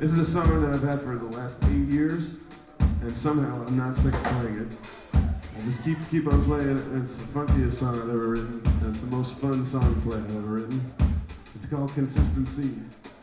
This is a song that I've had for the last 8 years, and somehow I'm not sick of playing it. I just keep on playing it. It's the funkiest song I've ever written, and it's the most fun song to play I've ever written. It's called Consistency.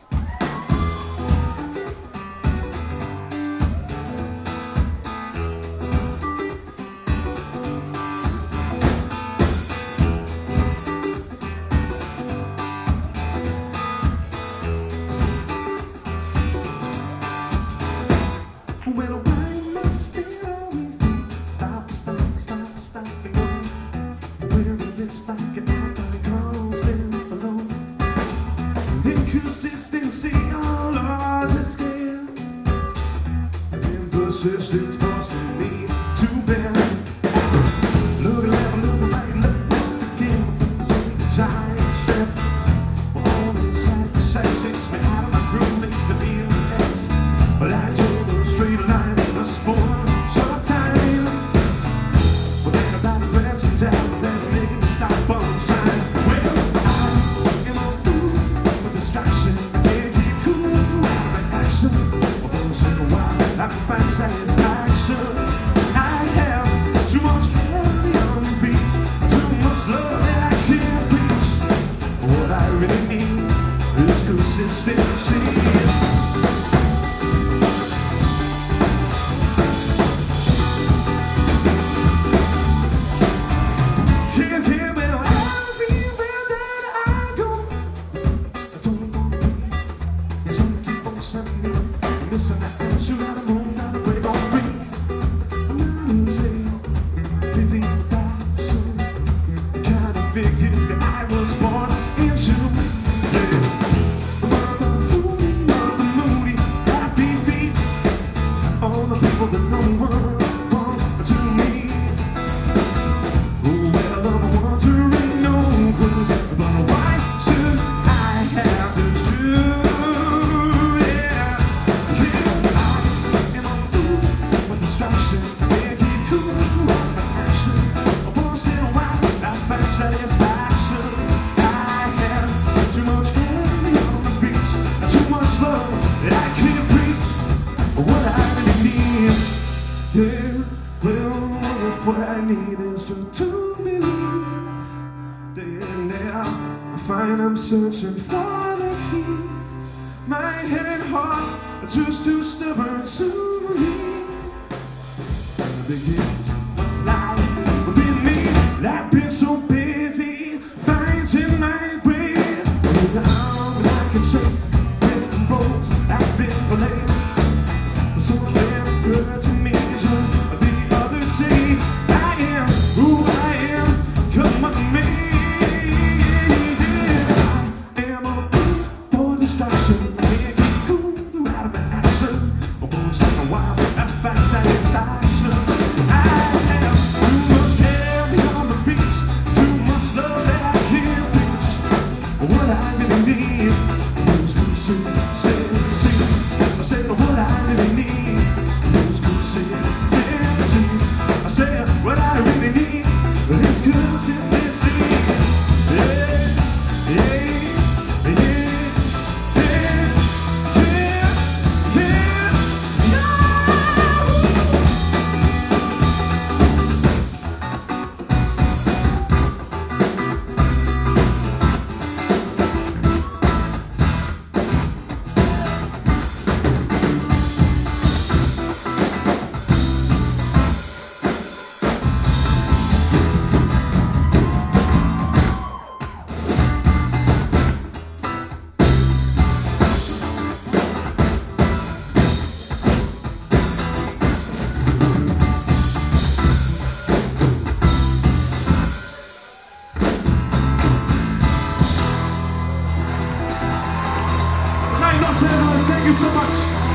Well, why must it always be stop and go? Where it's like an icon constant below. Inconsistency on larger scale, and persistence forcing me to bend. Look left, look right, look left again. Take a giant step. All inside the sex takes me out of my groove, makes me feel the X. But I told them straight line was for short time. But then about grabs and down, then making me stop on sign. Well, I am a fool for distraction. Can't keep cool out of action. Once in a while, I can find satisfaction. I have too much carry on the beat, too much love that I can't reach. What I really need is consistency. Listen, I answer out of home, not a break on free. I'm not say, busy about so kind of figures that I was born into. Yeah. The moody, happy beat. All the people that no one wants to me. Oh, well, I'm wondering, no clues, but why should I have to choose? Satisfaction. I have too much carry on the beach, too much love that I can't reach. What I really need, yeah, well, if what I need is just to believe, then I find I'm searching for the key. My head and heart are just too stubborn to believe. The years must lie within me. I've been so busy finding my way. Now I can say when roads I've been playing. So damn good to me just the other day. I am who I am, come on me. I am a fool for distraction. Can't keep cool throughout my action. Once in a while I find satisfaction. I have too much carry on the beach, too much love that I can't reach. What I really need is consistency. I said what I really need is consistency. I said what I really need is consistency. Yeah, yeah, yeah, yeah, yeah, yeah, yeah. Thank you so much.